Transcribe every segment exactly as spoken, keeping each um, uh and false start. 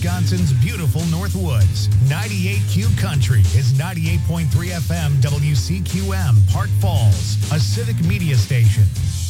Wisconsin's beautiful Northwoods. ninety-eight Q Country is ninety-eight point three F M W C Q M, Park Falls, a civic media station.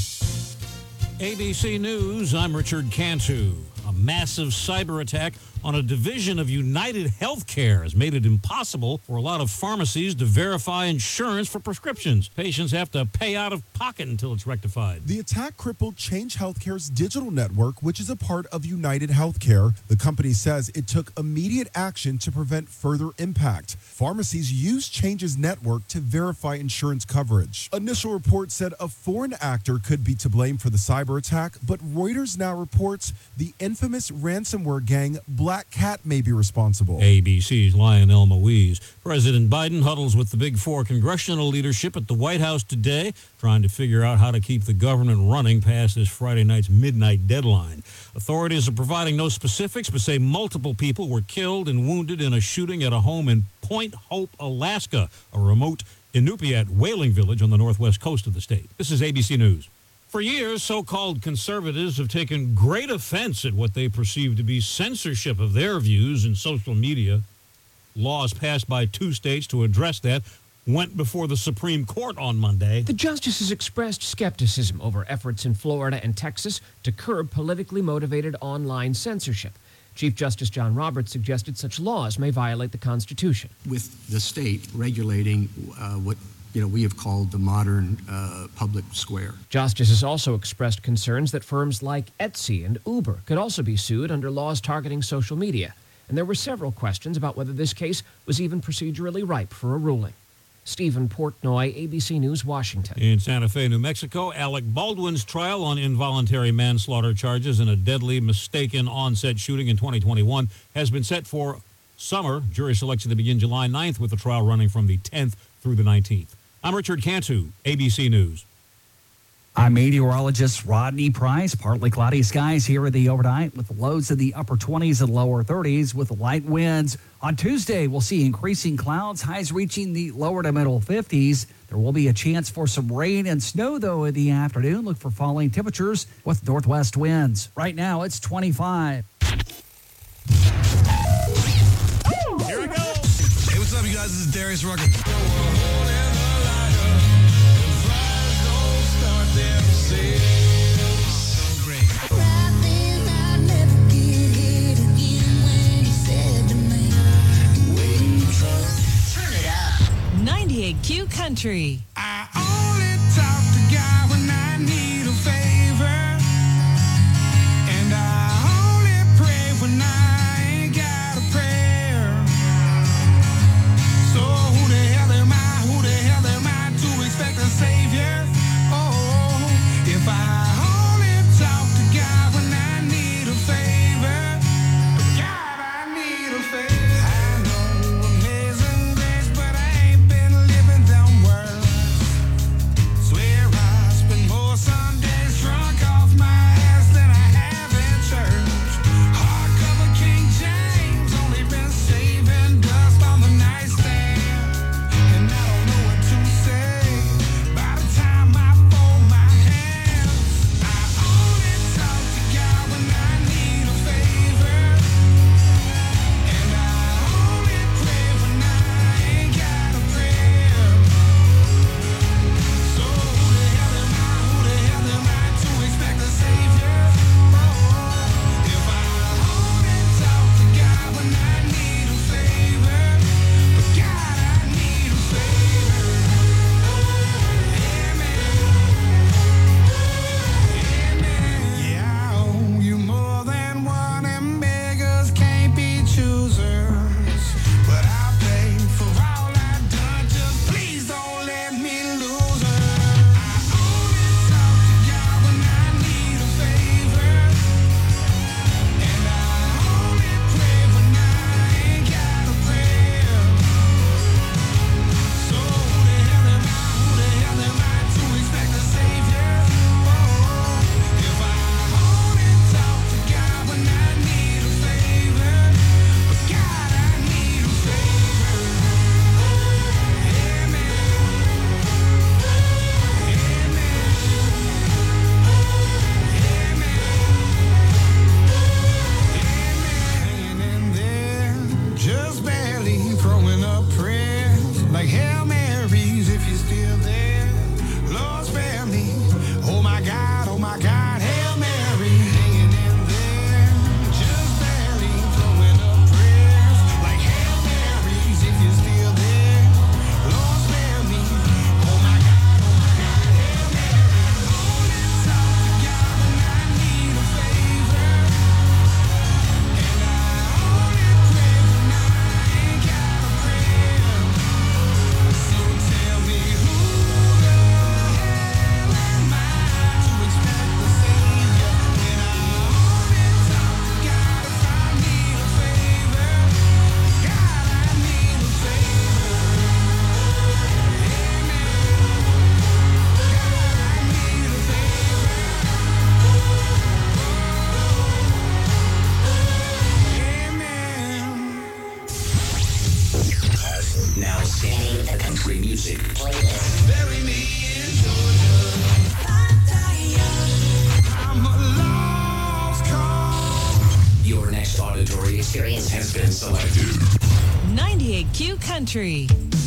A B C News, I'm Richard Cantu. A massive cyber attack on a division of United Healthcare has made it impossible for a lot of pharmacies to verify insurance for prescriptions. Patients have to pay out of pocket until it's rectified. The attack crippled Change Healthcare's digital network, which is a part of United Healthcare. The company says it took immediate action to prevent further impact. Pharmacies use Change's network to verify insurance coverage. Initial reports said a foreign actor could be to blame for the cyber attack, but Reuters now reports the infamous ransomware gang Black Cat may be responsible. A B C's Lionel Moise. President Biden huddles with the Big Four congressional leadership at the White House today, trying to figure out how to keep the government running past this Friday night's midnight deadline. Authorities are providing no specifics, but say multiple people were killed and wounded in a shooting at a home in Point Hope, Alaska, a remote Inupiat whaling village on the northwest coast of the state. This is A B C News. For years, so-called conservatives have taken great offense at what they perceive to be censorship of their views in social media. Laws passed by two states to address that went before the Supreme Court on Monday. The justices expressed skepticism over efforts in Florida and Texas to curb politically motivated online censorship. Chief Justice John Roberts suggested such laws may violate the Constitution. With the state regulating uh, what you know, we have called the modern uh, public square. Justices also expressed concerns that firms like Etsy and Uber could also be sued under laws targeting social media. And there were several questions about whether this case was even procedurally ripe for a ruling. Stephen Portnoy, A B C News, Washington. In Santa Fe, New Mexico, Alec Baldwin's trial on involuntary manslaughter charges in a deadly mistaken onset shooting in twenty twenty-one has been set for summer. Jury selection to begin July ninth, with the trial running from the tenth through the nineteenth. I'm Richard Cantu, A B C News. I'm meteorologist Rodney Price. Partly cloudy skies here in the overnight with lows in the upper twenties and lower thirties with light winds. On Tuesday, we'll see increasing clouds, highs reaching the lower to middle fifties. There will be a chance for some rain and snow, though, in the afternoon. Look for falling temperatures with northwest winds. Right now, it's twenty-five. Here we go. Hey, what's up, you guys? This is Darius Rucker. ninety-eight Q Country. I only talk to God when I need a favor, and I only pray when I ain't got a prayer. So who the hell am I? Who the hell am I to expect a savior? Oh, if I only talk to God when I need a favor, God, I need a favor. I know amazing grace, but I ain't been living them words. Your next auditory experience has been selected. ninety-eight Q Country.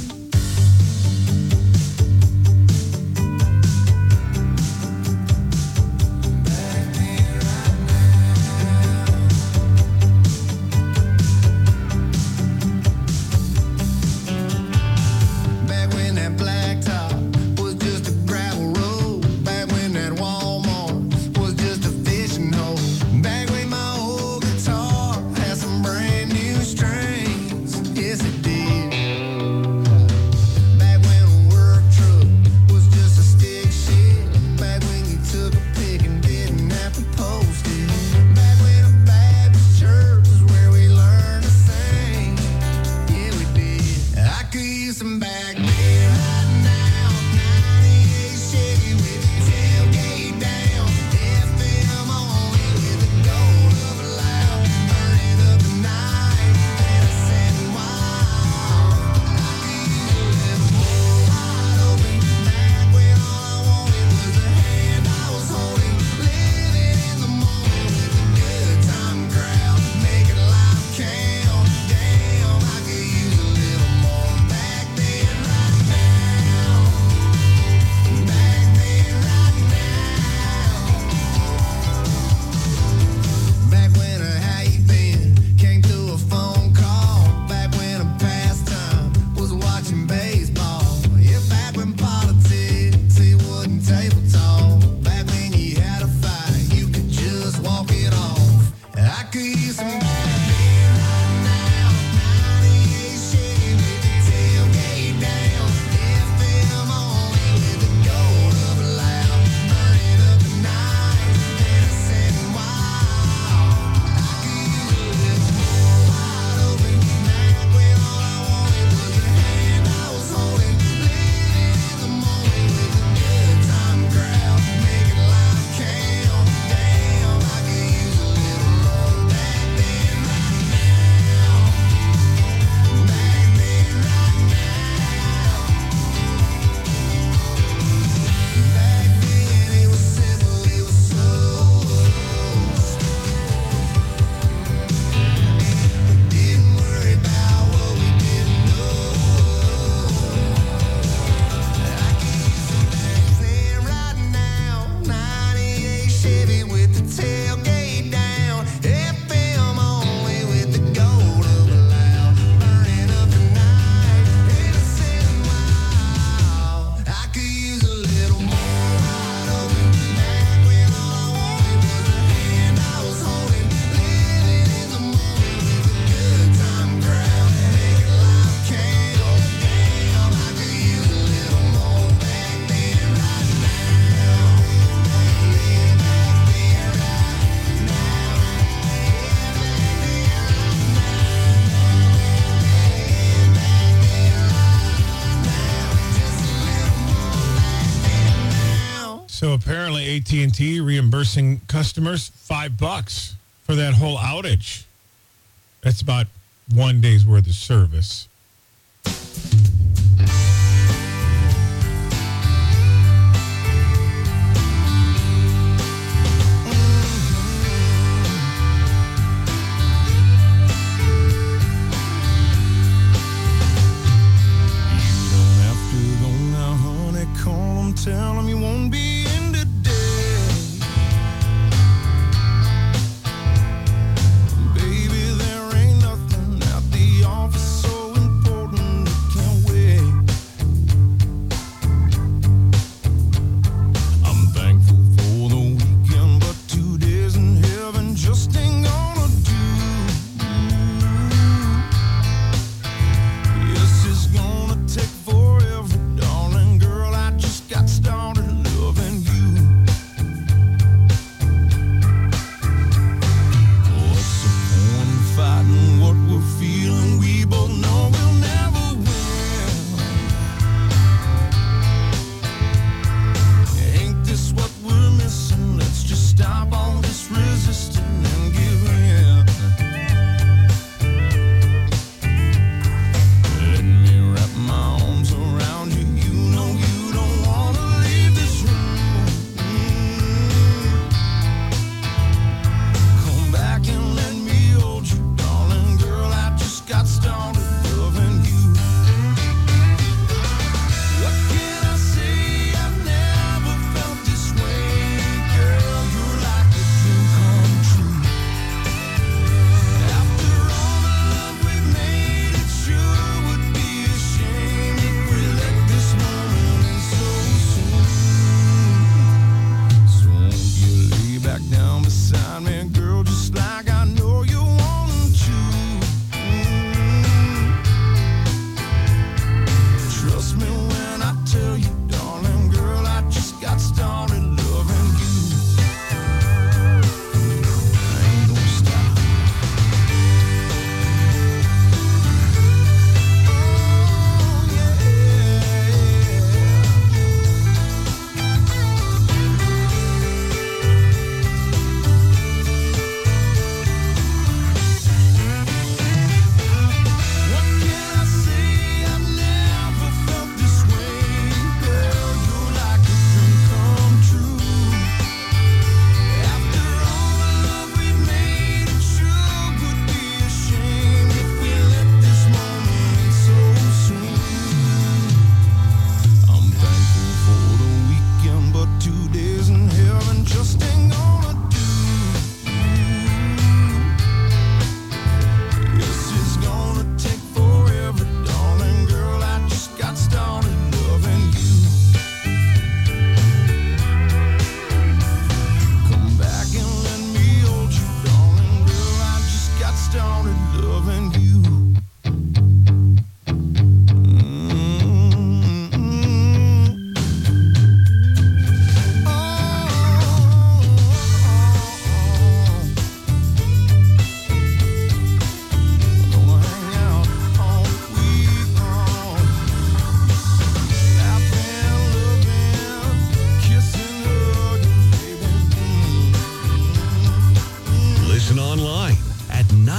So apparently A T and T reimbursing customers five bucks for that whole outage. That's about one day's worth of service. Tell him you won't be in today. Baby, there ain't nothing at the office so intense.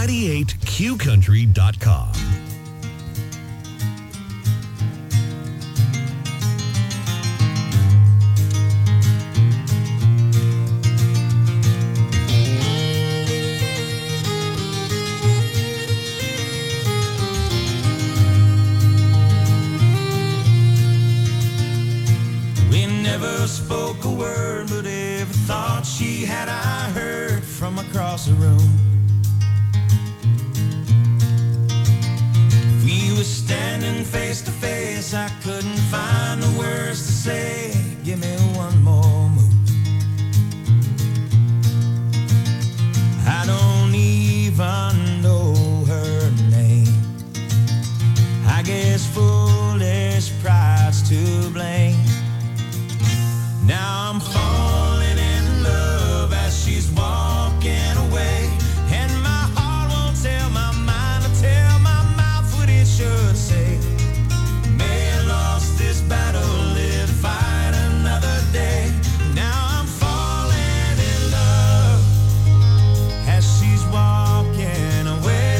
ninety-eight Q country dot com. Spoke a word, but every thought she had I heard from across the room. If we were standing face to face, I couldn't find the words to say. Give me one more move. I don't even know her name. I guess foolish pride's to blame. Now I'm falling in love as she's walking away, and my heart won't tell my mind to tell my mouth what it should say. May have lost this battle, live to fight another day. Now I'm falling in love as she's walking away.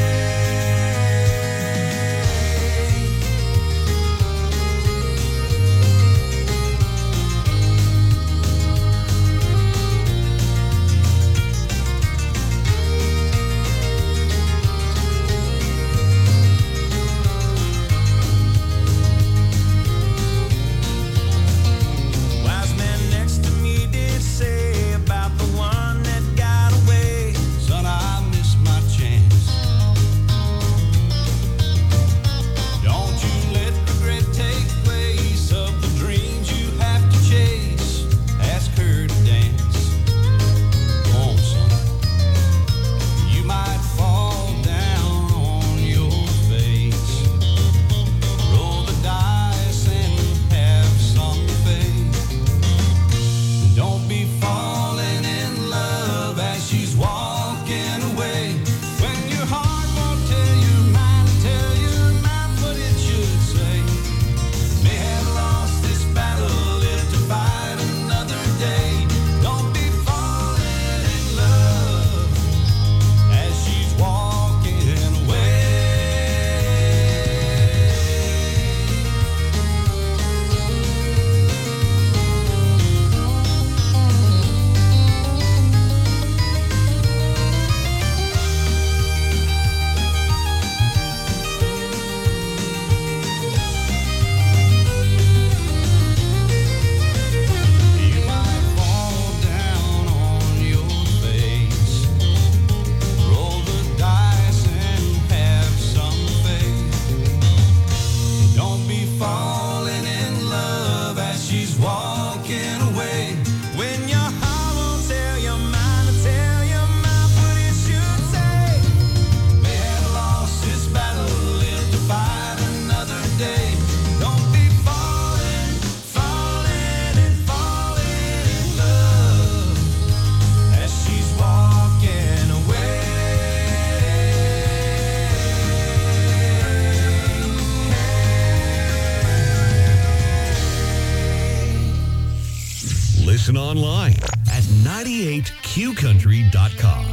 Listen online at ninety-eight Q country dot com.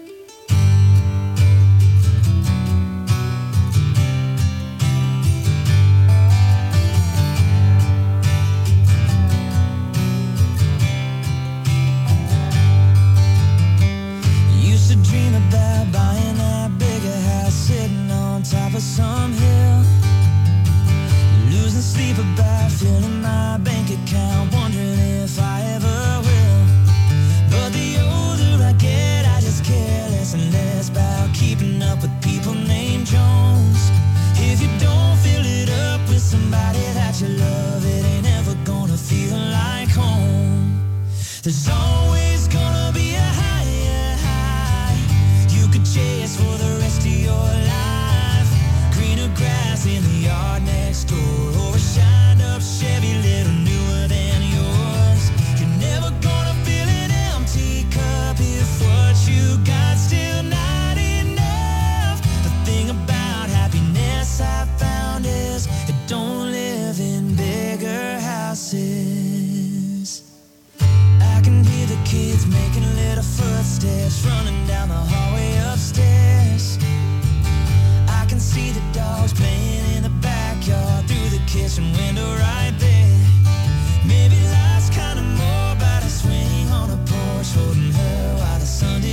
Used to dream about buying that bigger house, sitting on top of some hill, losing sleep about filling my bank account, wondering if I ever will. But the older I get, I just care less and less about keeping up with people named Jones. If you don't fill it up with somebody that you love, it ain't ever gonna feel like home. There's always gonna be a higher high you could chase for the rest of your life. Greener grass in the yard next door, or a shined up Chevy little newer than yours. You're never gonna fill an empty cup if what you got still not enough. The thing about happiness I found is it don't live in bigger houses. I can hear the kids making little footsteps running down the hallway upstairs.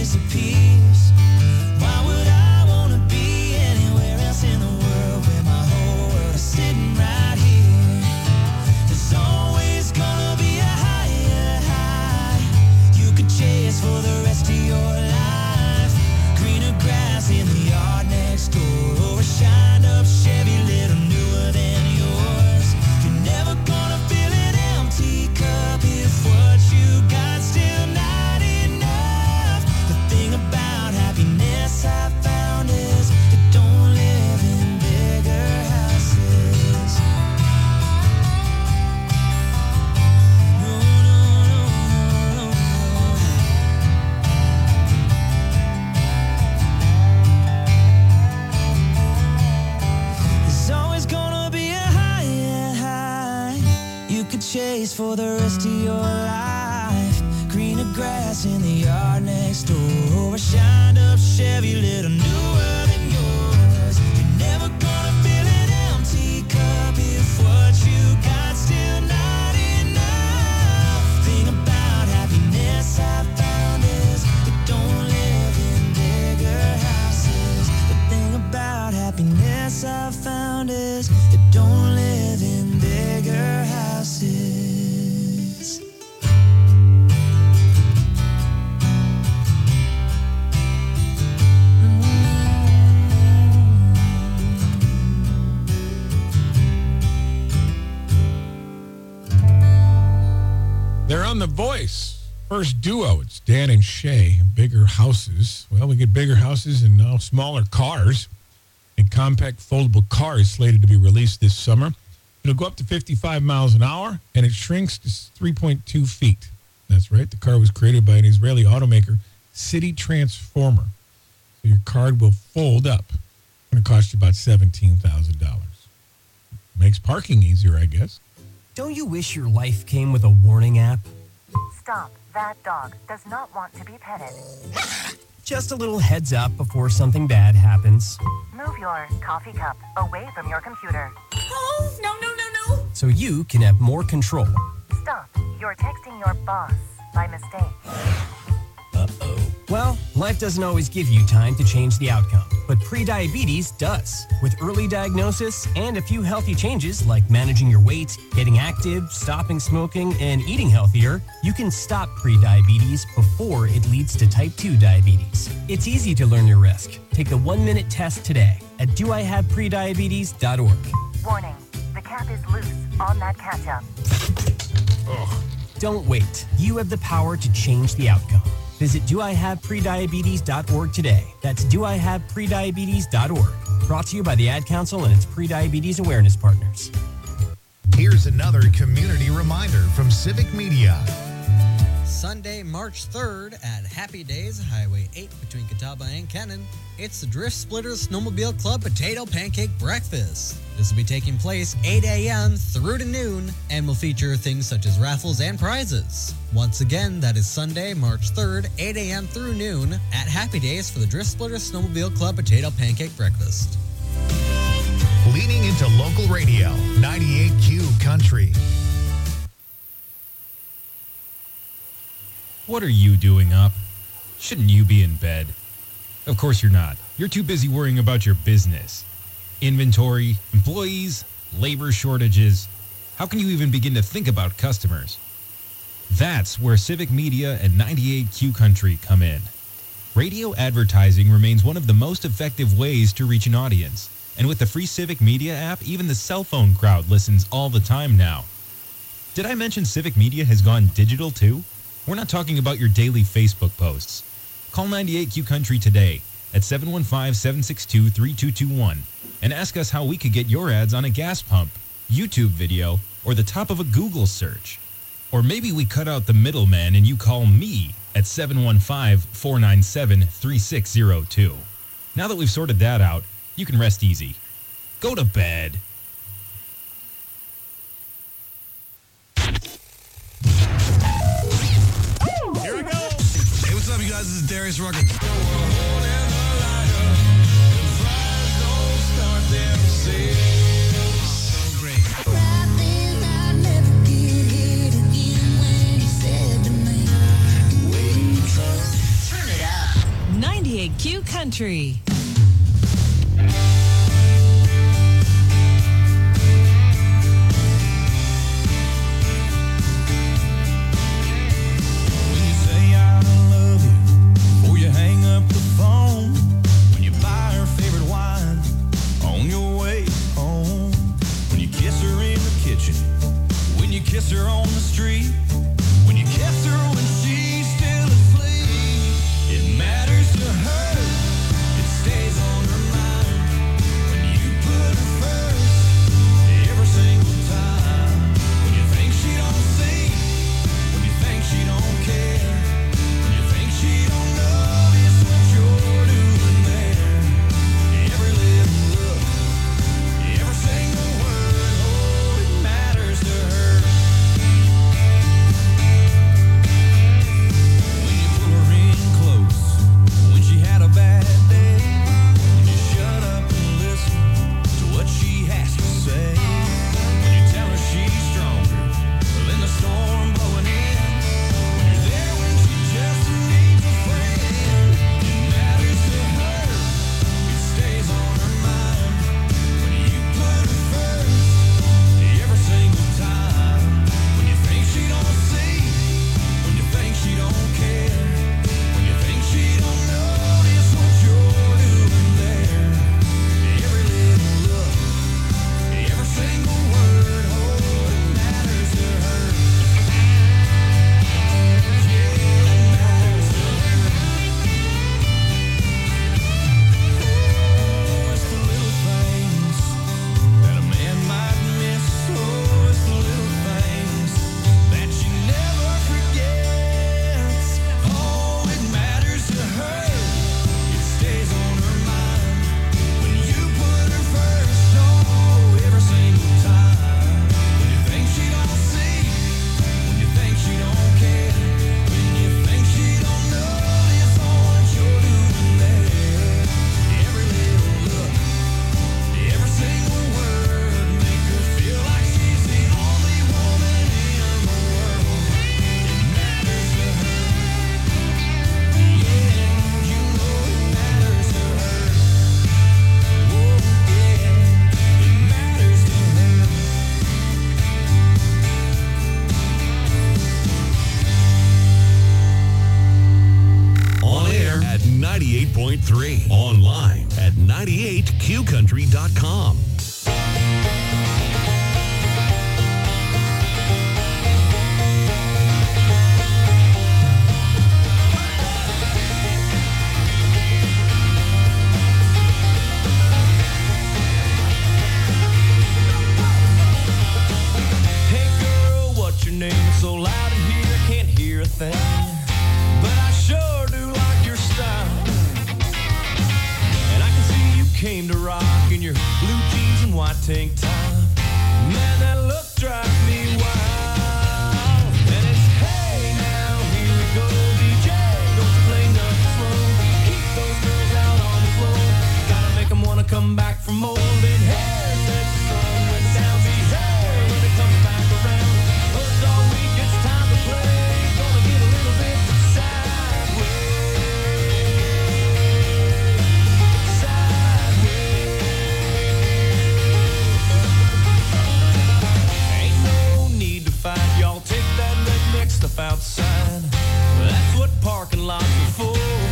disappears. Why would I want to be anywhere else in the world where my whole world is sitting right here? There's always gonna be a higher high you could chase for the rest of your life. Greener grass in the yard next door, or a shined up Chevy little newer than yours. You're never gonna fill an empty cup if what you got still not enough. The thing about happiness I found is it don't live in bigger houses. No, no, no, no, no. There's always gonna be a higher high you could chase for the rest of your life. Greener grass in the yard next door, or a shined up Chevy little newer than yours. You're never gonna fill an empty cup if what you got still not enough. Thing about happiness I found is it don't live in bigger houses. The thing about happiness I found is it don't live in bigger houses. They're on The Voice. First duo, it's Dan and Shay. Bigger houses. Well, we get bigger houses and now smaller cars. A compact foldable car is slated to be released this summer. It'll go up to fifty-five miles an hour, and it shrinks to three point two feet. That's right. The car was created by an Israeli automaker, City Transformer. So your car will fold up. It's going to cost you about seventeen thousand dollars. Makes parking easier, I guess. Don't you wish your life came with a warning app? Stop. That dog does not want to be petted. Just a little heads up before something bad happens. Move your coffee cup away from your computer. Oh, no, no, no, no. So you can have more control. Stop. You're texting your boss by mistake. Uh-oh. Well, life doesn't always give you time to change the outcome, but prediabetes does. With early diagnosis and a few healthy changes like managing your weight, getting active, stopping smoking, and eating healthier, you can stop prediabetes before it leads to type two diabetes. It's easy to learn your risk. Take the one-minute test today at do I have prediabetes dot org. Warning. The cap is loose on that ketchup. Ugh. Don't wait. You have the power to change the outcome. Visit do I have prediabetes dot org today. That's do I have prediabetes dot org. Brought to you by the Ad Council and its prediabetes awareness partners. Here's another community reminder from Civic Media. Sunday, March third at Happy Days, Highway eight between Catawba and Kennon. It's the Drift Splitters Snowmobile Club Potato Pancake Breakfast. This will be taking place eight a.m. through to noon and will feature things such as raffles and prizes. Once again, that is Sunday, March third, eight a.m. through noon at Happy Days for the Drift Splitters Snowmobile Club Potato Pancake Breakfast. Leaning into local radio, ninety-eight Q Country. What are you doing up? Shouldn't you be in bed? Of course you're not. You're too busy worrying about your business. Inventory, employees, labor shortages. How can you even begin to think about customers? That's where Civic Media and ninety-eight Q Country come in. Radio advertising remains one of the most effective ways to reach an audience. And with the free Civic Media app, even the cell phone crowd listens all the time now. Did I mention Civic Media has gone digital too? We're not talking about your daily Facebook posts. Call ninety-eight Q Country today at seven one five, seven six two, three two two one and ask us how we could get your ads on a gas pump, YouTube video, or the top of a Google search. Or maybe we cut out the middleman and you call me at seven one five, four nine seven, three six zero two. Now that we've sorted that out, you can rest easy. Go to bed. Here we go. Hey, what's up, you guys? This is Darius Rucker. So great. Turn it up. ninety-eight Q Country. Kiss her on the street. When you kiss her when she's still asleep, it matters to her. It stays on her mind. When you put her first, every single time. When you think she don't see, when you think she don't care, when you think she don't notice what you're doing there. Every little look, every single word, oh, it matters to her. ninety-eight point three. Online at ninety-eight q country dot com. Hey girl, what's your name? It's so loud in here, I can't hear a thing. But I sure do like your style. And I can see you came to rock in your blue jeans and white tank top. Man, that look drives me wild. And it's hey now, here we go, D J. Don't you play nothing slow. Keep those girls out on the floor. Gotta make them wanna come back from holding hands. Let the sun went down, be hey when it comes back around. Worked all week, it's time to play. Gonna get a little bit stuff outside. That's what parking lots are for.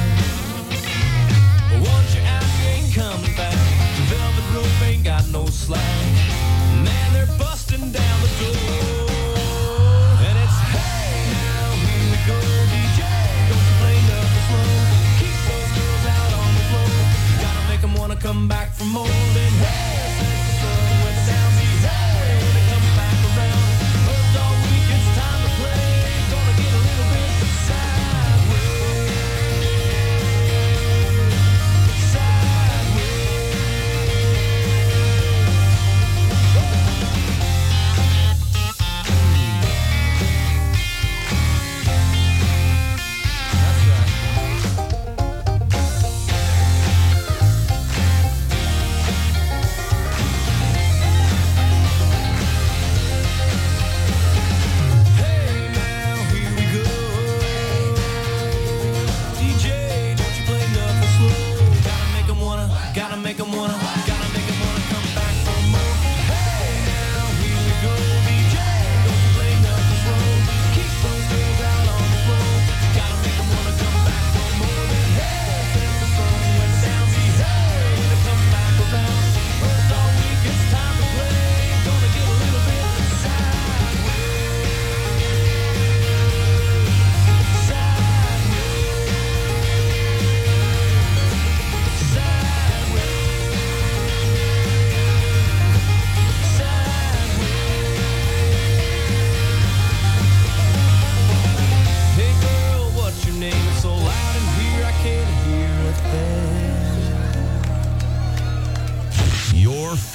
But once you're out, you ain't coming back. The velvet rope ain't got no slack. Man, they're busting down the door. And it's hey now, here we go, D J. Don't you play nothing slow. Keep those girls out on the floor. Gotta make them wanna come back from holding hands. Let the sun went down, be hey when it comes back around. Worked all week, it's time to play.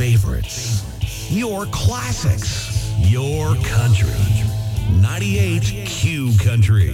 favorites, your classics, your country. ninety-eight Q Country.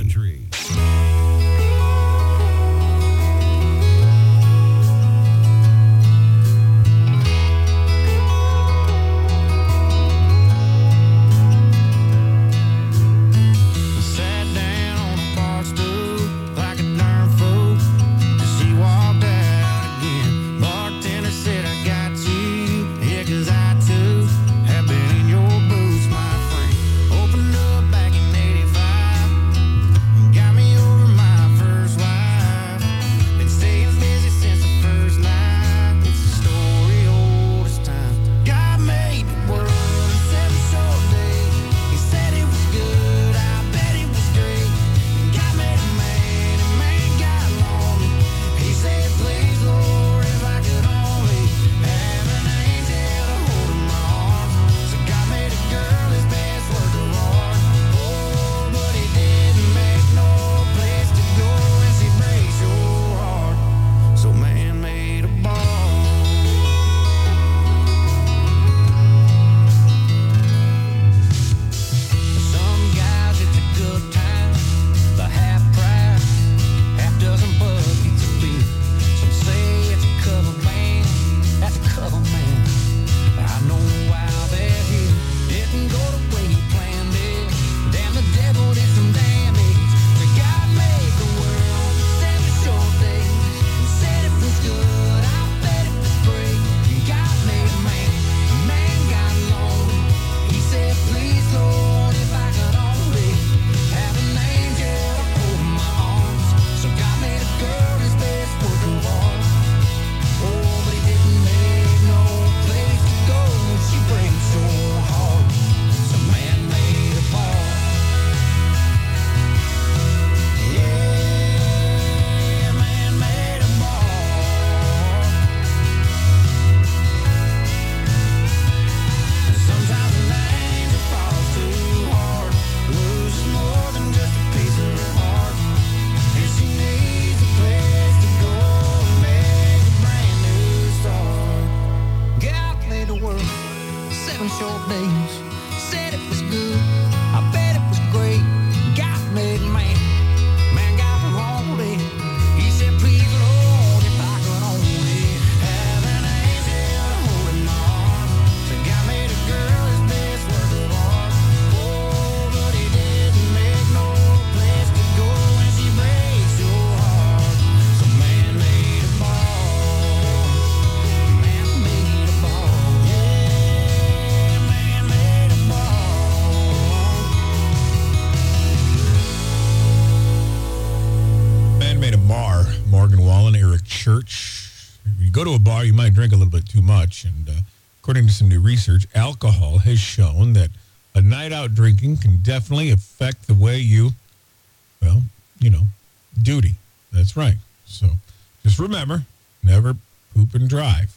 Go to a bar, you might drink a little bit too much. And uh, according to some new research, alcohol has shown that a night out drinking can definitely affect the way you, well, you know, duty. That's right. So just remember, never poop and drive.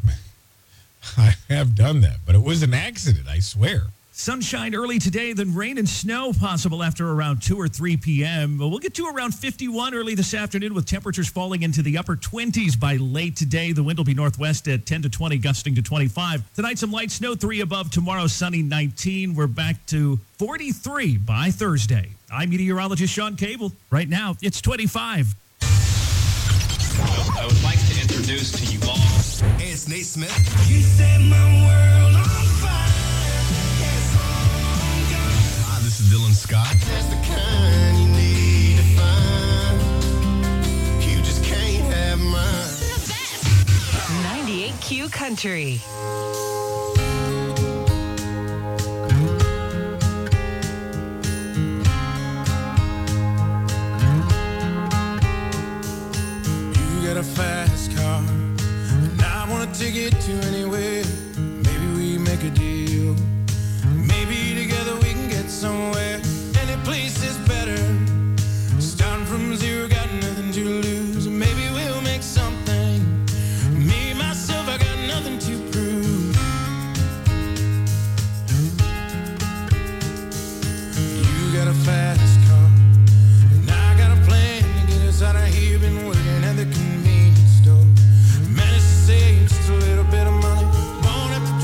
I have done that, but it was an accident, I swear. Sunshine early today, then rain and snow possible after around two or three p.m. We'll get to around fifty-one early this afternoon with temperatures falling into the upper twenties by late today. The wind will be northwest at ten to twenty, gusting to twenty-five. Tonight, some light snow, three above. Tomorrow, sunny, nineteen. We're back to forty-three by Thursday. I'm meteorologist Sean Cable. Right now, it's twenty-five. I would like to introduce to you all. Hey, it's Nate Smith. You set my world on fire. This is Dylan Scott. That's the kind you need to find. You just can't have mine. ninety-eight Q Country. You got a fast car, and I want to take it to anywhere. Maybe we make a deal. Maybe together we can get somewhere. Any place is better. Starting from zero, got nothing to lose. Maybe we'll make something. Me, myself, I got nothing to prove. You got a fast car, and I got a plan to get us out of here. Been working at the convenience store. Managed to save just a little bit of money. Won't have to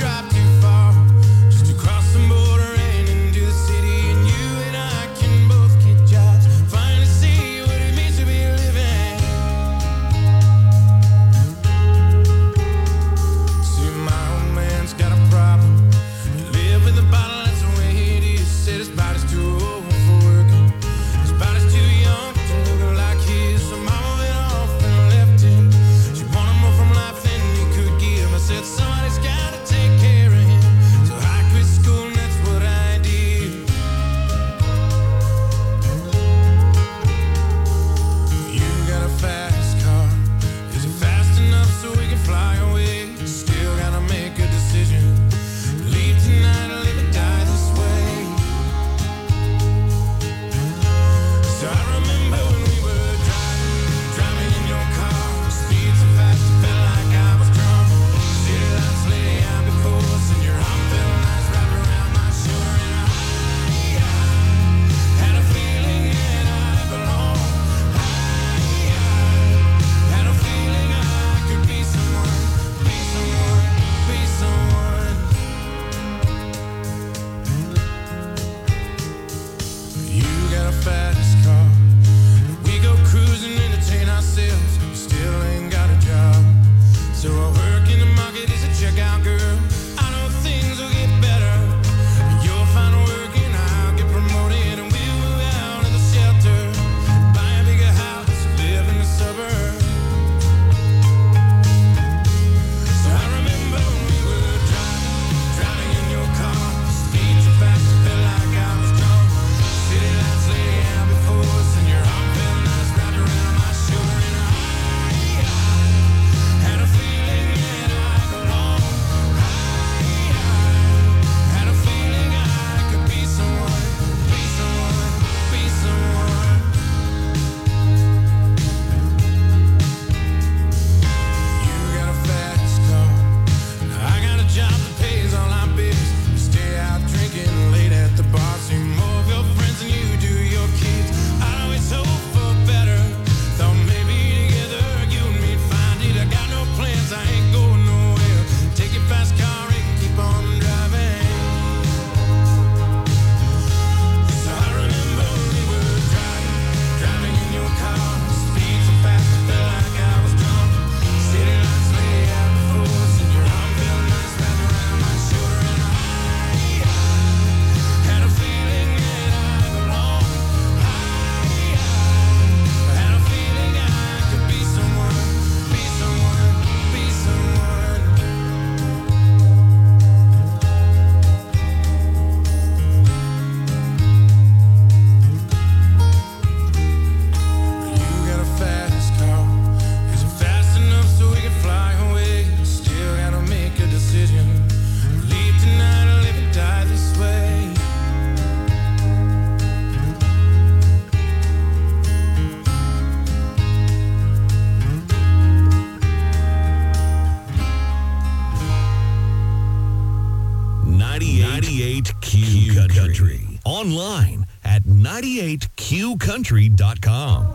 Online at ninety-eight q country dot com.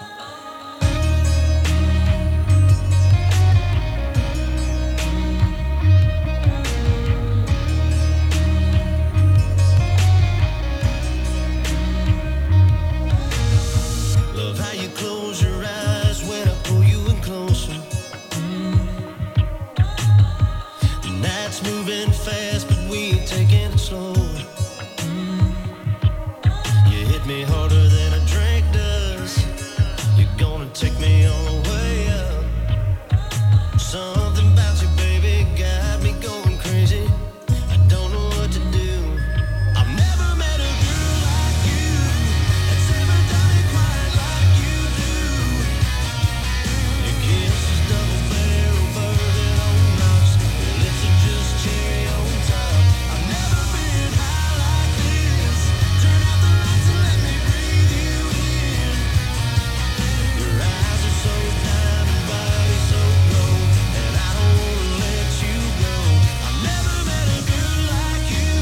Love how you close your eyes when I pull you in closer. The night's moving fast, but we ain't taking it slow. You hit me harder than a drink does. You're gonna take me all the way up. Something about you, baby, got me going crazy. I don't know what to do. I've never met a girl like you that's ever done it quite like you do. Your kiss is double barrel bourbon on rocks. Your lips are just cherry on top. I've never been high like this. Turn out the lights and let me breathe you in. Your eyes are so diamond, body so glow, and I don't wanna let you go. I've never met a girl like you.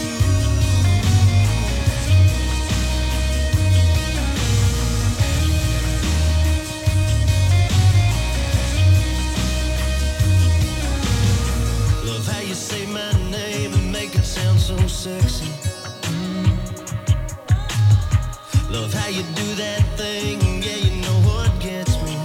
Love how you say my name and make it sound so sexy. Love how you do that thing, yeah, you know what gets me.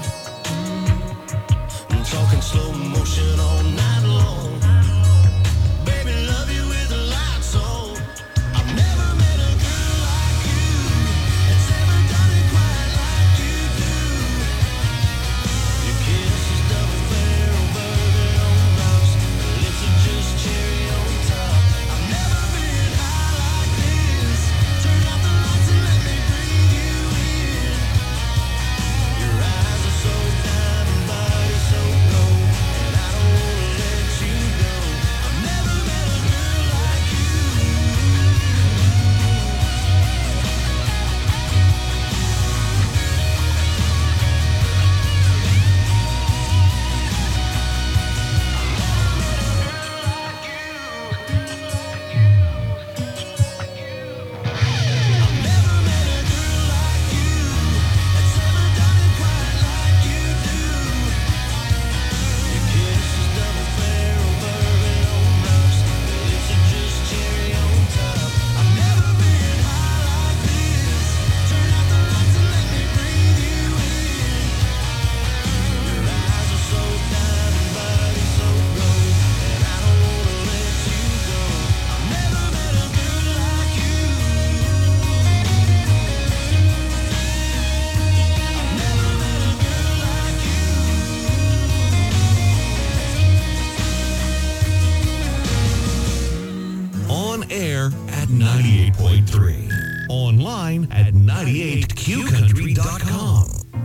I'm talking slow motion all night long. Baby, love you with the lights on. I've never met a girl like you that's ever done it quite like you do. Your kiss is double barrel bourbon on rocks. Your lips are just cherry on top. I've never been high like this. Turn out the lights and let me breathe you in. Your eyes are so diamond, body so glow, and I don't wanna let you go. I've never met a girl like you. I've never met a girl like you that's ever done it quite like you do. Your kiss is double barrel bourbon on rocks. Your lips are just cherry on top. I've never been high like this. Turn out the lights and let me breathe you in. Your eyes are so diamond, body so glow, and I don't wanna let you go. I've never met a girl like you. I've never met a girl like you. On air at ninety-eight point three. Online at ninety-eight q country dot com.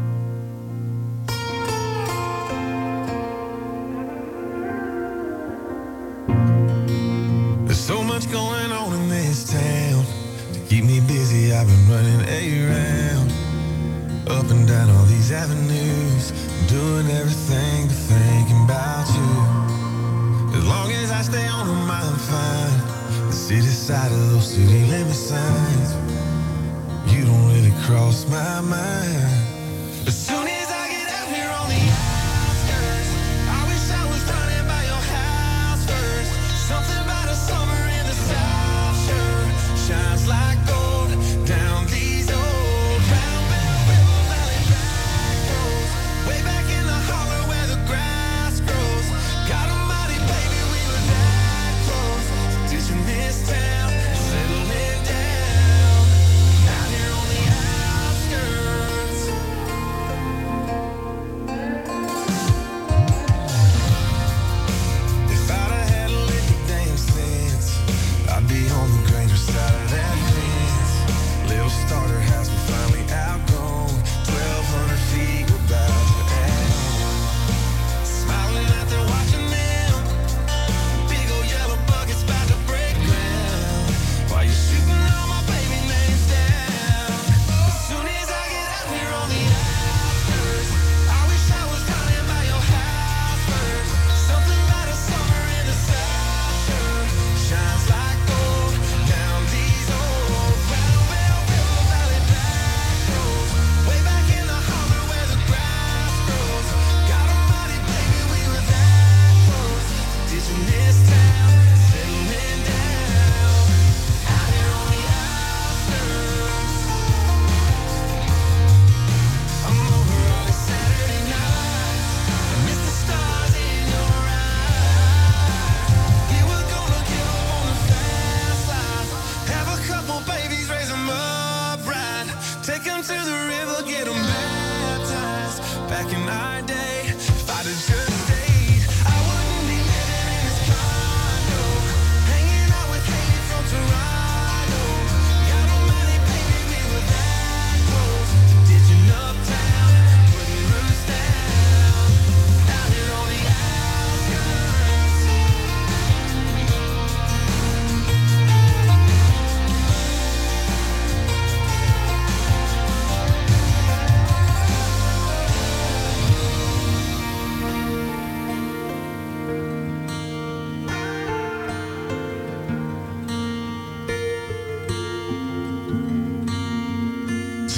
There's so much going on in this town. To keep me busy, I've been running around, up and down all these avenues, doing everything but thinking about you. As long as I stay on them, I'm fine. The city side of those city limit signs, you don't really cross my mind. As soon as I get out here on the outskirts, I wish I was running by your house first. Something about a summer in the South sure shines like gold down these old Round Bell River Valley back roads, way back in the holler where the grass grows. God almighty, baby, we were that close, ditching this town, settling down out here on the outskirts.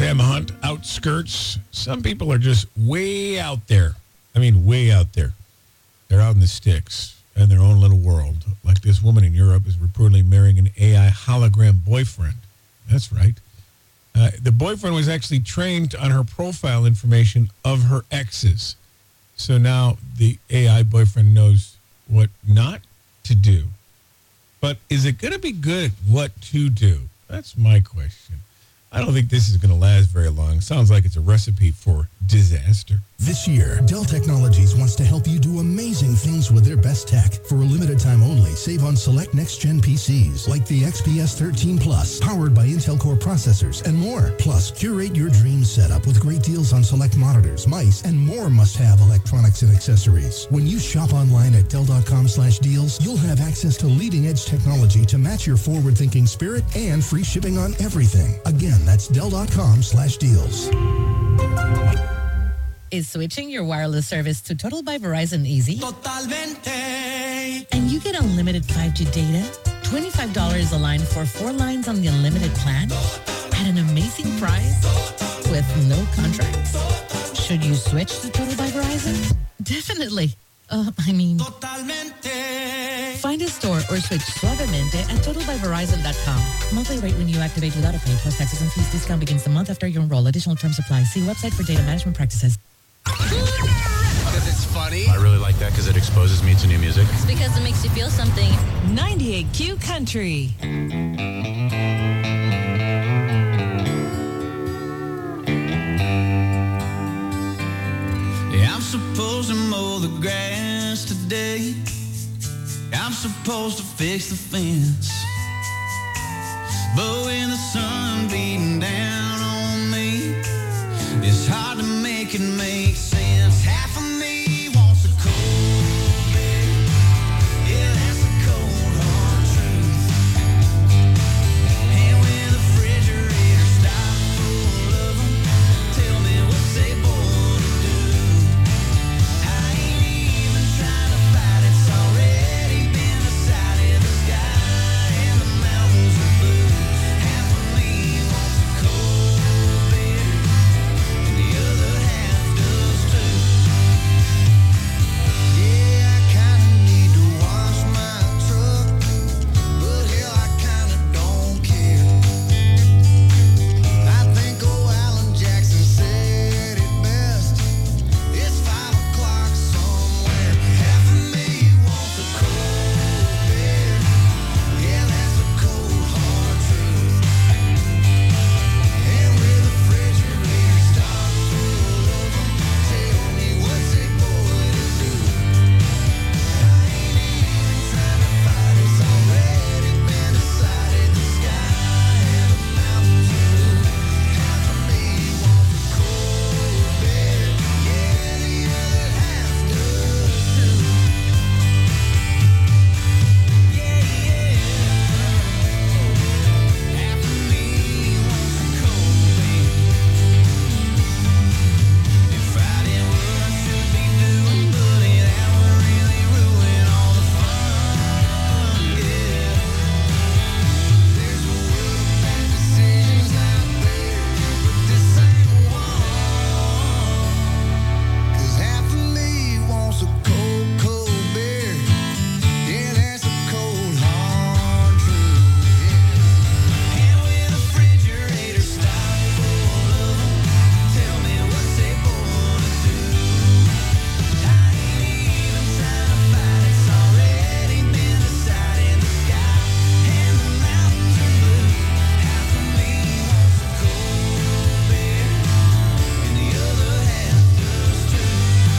Graham Hunt outskirts. Some people are just way out there. I mean, way out there. They're out in the sticks in their own little world. Like this woman in Europe is reportedly marrying an A I hologram boyfriend. That's right. Uh, the boyfriend was actually trained on her profile information of her exes. So now the A I boyfriend knows what not to do. But is it going to be good at what to do? That's my question. I don't think this is going to last very long. Sounds like it's a recipe for disaster. This year, Dell Technologies wants to help you do amazing things with their best tech. For a limited time only, save on select next-gen P Cs like the X P S thirteen Plus, powered by Intel Core processors, and more. Plus, curate your dream setup with great deals on select monitors, mice, and more must-have electronics and accessories. When you shop online at Dell.com slash deals, you'll have access to leading-edge technology to match your forward-thinking spirit and free shipping on everything. Again, that's Dell.com slash deals. Is switching your wireless service to Total by Verizon easy? Totalmente. And you get unlimited five G data, twenty-five dollars a line for four lines on the unlimited plan, at an amazing price, with no contracts. Should you switch to Total by Verizon? Definitely. Uh, I mean... Totalmente. Find a store or switch suavemente at total by verizon dot com. Monthly rate when you activate without a pay plus taxes and fees. Discount begins the month after you enroll. Additional terms apply. See website for data management practices. Because it's funny. I really like that because it exposes me to new music. It's because it makes you feel something. ninety-eight Q Country. Yeah, I'm supposed to mow the grass today. I'm supposed to fix the fence. But when the sun beating down on me, it's hard to make it make sense. Half of me wants a cold beer. Yeah, that's a cold hard truth. And when the refrigerator stops full of them, tell me what's they born to do. I ain't even trying to fight, it's already been decided. The sky and the mountains are blue. Half of me wants a cold beer, and the other half does too. Yeah, I kinda need to wash my truck, but hell, I kinda don't care. I think old Alan Jackson said it best. It's five o'clock somewhere. Half of me wants a cold beer. Yeah, that's a cold hard truth. And with the refrigerator stocked full of them, tell me what's it going to do. I ain't even trying to fight, it's already been decided. The sky and the mountains are blue. Half of me wants a cold beer. Yeah, the other half does too. Yeah, yeah. Half of me wants a cold beer. If I did what I should be doing, buddy, that would really ruin all the fun. Yeah. There's a world of bad decisions out there, but this ain't one. 'Cause half of me wants a cold, cold beer. Yeah, that's a cold, hard truth. Yeah. And with the refrigerator stocked full of them, tell me what's they born to do. I ain't even trying to fight, it's already been decided. The sky and the mountains are blue. Half of me wants a cold beer, and the other half does too.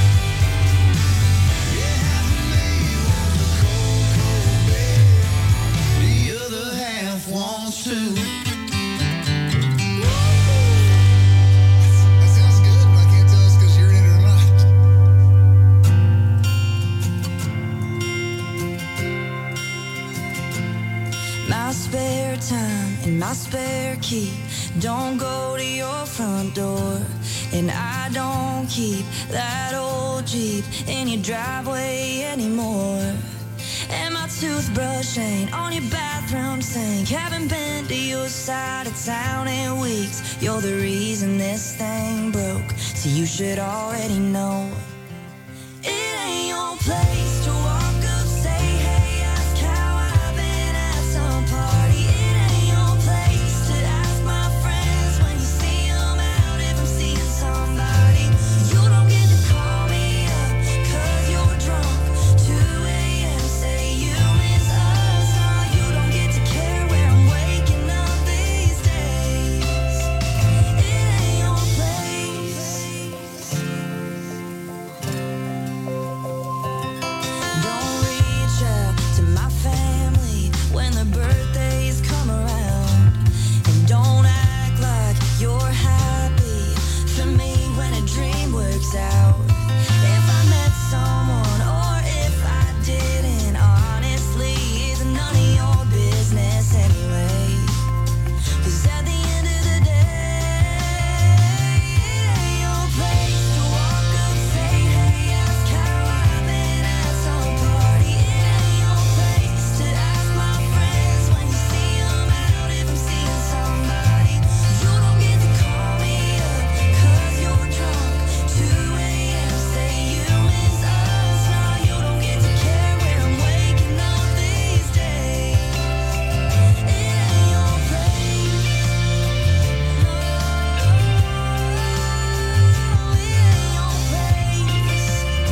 Yeah, half of me wants a cold, cold beer. The other half wants to. That sounds good, but I can't tell us because you're in it or not. My spare time and my spare key don't go to your front door. And I don't keep that old Jeep in your driveway anymore. And my toothbrush ain't on your bathroom sink. Haven't been to your side of town in weeks. You're the reason this thing broke, so you should already know. It ain't your place to walk up, say, hey, ask how I've been at some party. It ain't your place to ask my friends when you see them out if I'm seeing somebody. You don't get to call me up, cause you're drunk. two a.m. say you miss us. Nah, you don't get to care where I'm waking up these days. It ain't your place. Don't reach out to my family when their birthdays come around. And don't act like you're happy for me when a dream works out. If I met someone or if I didn't, honestly, it's none of your business anyway. Cause at the end of the day, it ain't your place to walk up, say, hey, ask how I've been at some party. It ain't your place to ask my friends when you see them out if I'm seeing somebody. You don't get to call me up, cause you're drunk. two a.m. say you miss us. Nah, you don't get to care where I'm waking up these days. It ain't your place. No, it ain't your place.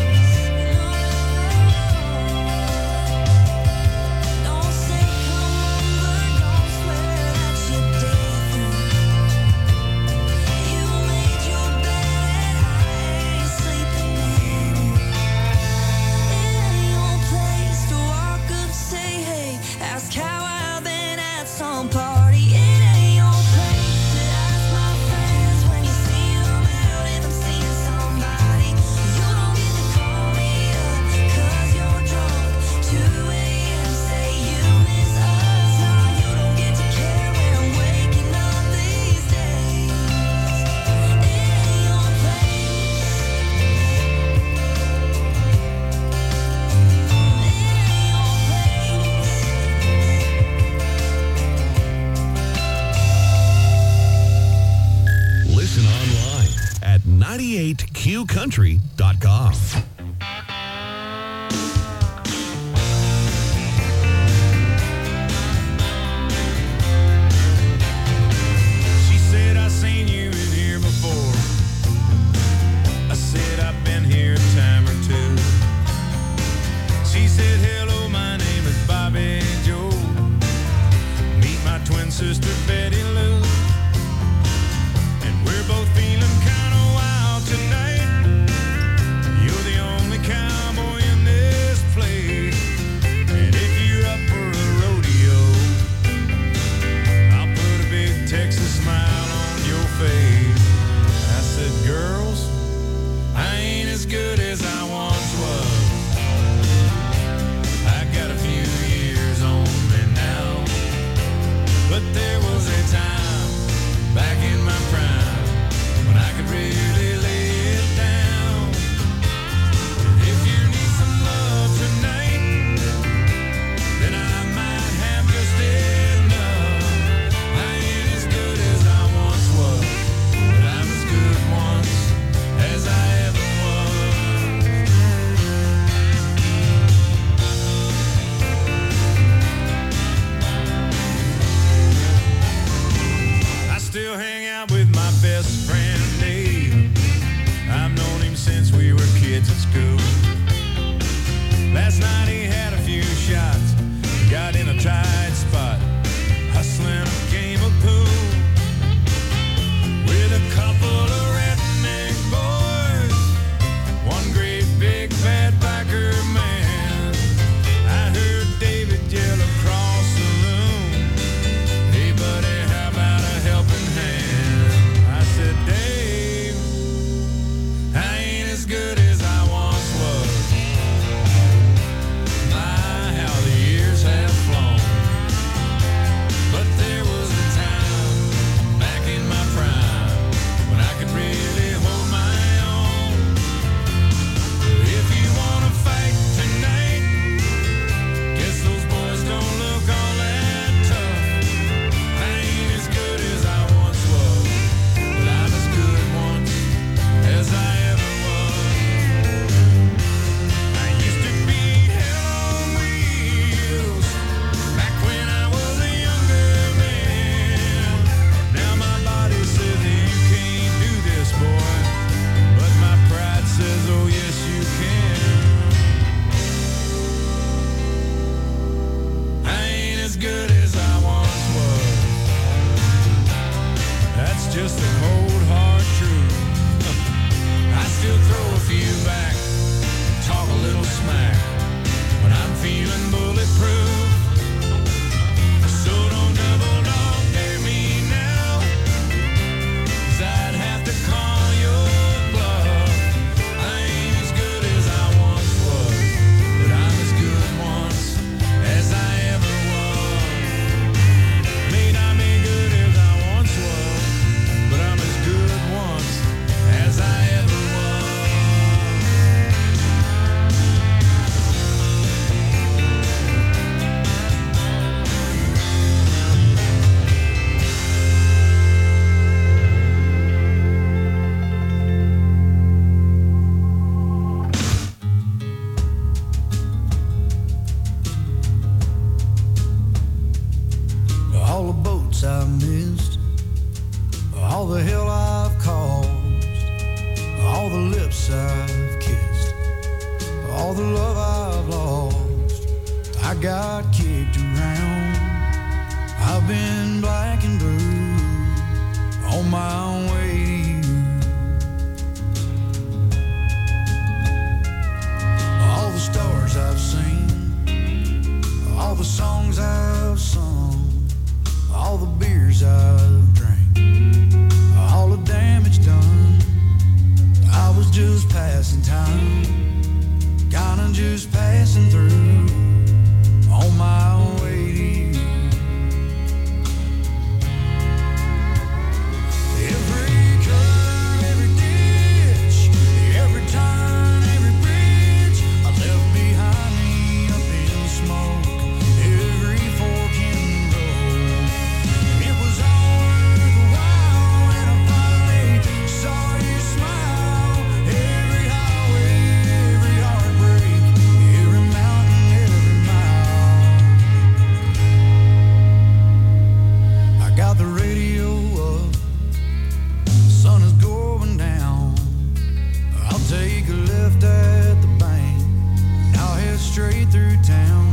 No. Don't say come over, don't swear that you're different. You made your bed and I ain't sleeping in it. It ain't your place to walk up, say hey, ask how I've been at some party. It ain't your place to ask my friends when you see them out if I'm seeing somebody. You don't get to call me up, cause you're drunk. two a.m. say you miss us. Nah, you don't get to care where I'm waking up these days. It ain't your place. Listen online at ninety-eight q country dot com. She said, I seen you in here before. I said, I've been here a time or two. She said, hello, my name is Bobby Joe. Meet my twin sister, Betty Lou. And we're both feeling kind of wild tonight. all the love I've lost. I got kicked around. I've been black and blue on my way to you. All the stars I've seen, all the songs I've sung, all the beers I've drank, all the damage done. I was just passing time, kinda just passing through on my way to you. Every curve, every ditch, every turn, every bridge I left behind me up in smoke. Every fork in the road, it was all worth the while when I finally saw you smile. Every highway, every heartbreak, every mountain, every mile. I got the radio up, the sun is going down. I'll take a left at the bank, I'll head straight through town.